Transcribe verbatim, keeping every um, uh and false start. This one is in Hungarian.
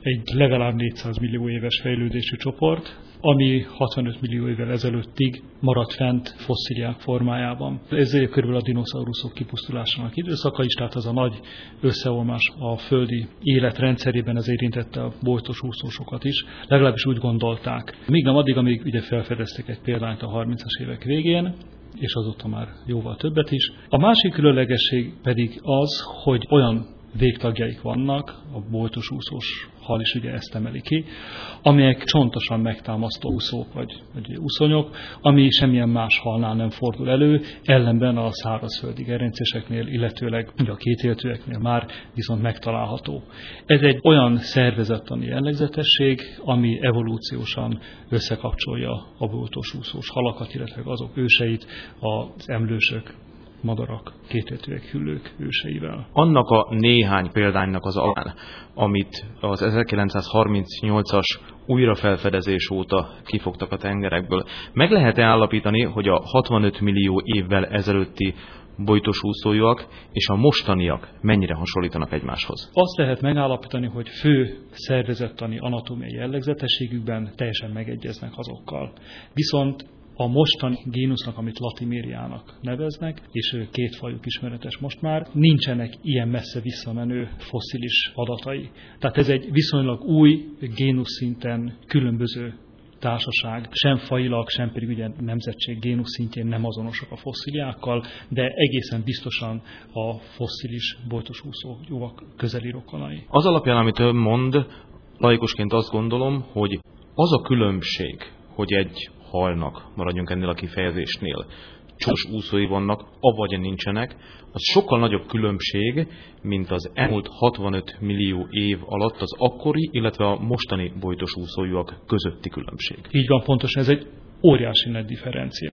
egy legalább négyszáz millió éves fejlődésű csoport, ami hatvanöt millió évvel ezelőttig maradt fent fosszíliák formájában. Ez körülbelül a dinoszauruszok kipusztulásának időszaka is, tehát az a nagy összeolmás a földi élet rendszerében ez érintette a bojtos úszósokat is, legalábbis úgy gondolták. Még nem addig, amíg ugye felfedeztek egy példányt a harmincas évek végén, és azóta már jóval többet is. A másik különlegesség pedig az, hogy olyan végtagjaik vannak, a bojtos úszós hal is ugye ezt emeli ki, amelyek csontosan megtámasztó úszók vagy, vagy úszonyok, ami semmilyen más halnál nem fordul elő, ellenben a szárazföldi gerincéseknél, illetőleg ugye a kétéltőeknél már viszont megtalálható. Ez egy olyan szervezettani jellegzetesség, ami evolúciósan összekapcsolja a bojtos úszós halakat, illetve azok őseit, az emlősök, madarak, kétéltőek, hüllők őseivel. Annak a néhány példánynak az alapján, amit az ezerkilencszázharmincnyolcas újrafelfedezés óta kifogtak a tengerekből, meg lehet-e állapítani, hogy a hatvanöt millió évvel ezelőtti bojtos úszójúak és a mostaniak mennyire hasonlítanak egymáshoz? Azt lehet megállapítani, hogy fő szervezettani anatómiai jellegzetességükben teljesen megegyeznek azokkal. Viszont a mostani génusznak, amit Latimériának neveznek, és két fajuk ismeretes most már, nincsenek ilyen messze visszamenő fosszilis adatai. Tehát ez egy viszonylag új génusz szinten különböző társaság, sem fajilag, sem pedig ugye nemzetség génusz szintjén nem azonosak a fosszíliákkal, de egészen biztosan a fosszilis bojtos úszójúak közeli rokonai. Az alapján, amit ön mond, laikusként azt gondolom, hogy az a különbség, hogy egy halnak, maradjunk ennél a kifejezésnél, csos úszói vannak, avagy nincsenek, az sokkal nagyobb különbség, mint az elmúlt hatvanöt millió év alatt az akkori, illetve a mostani bojtos úszójúak közötti különbség. Így van, pontosan ez egy óriási nagy differencia.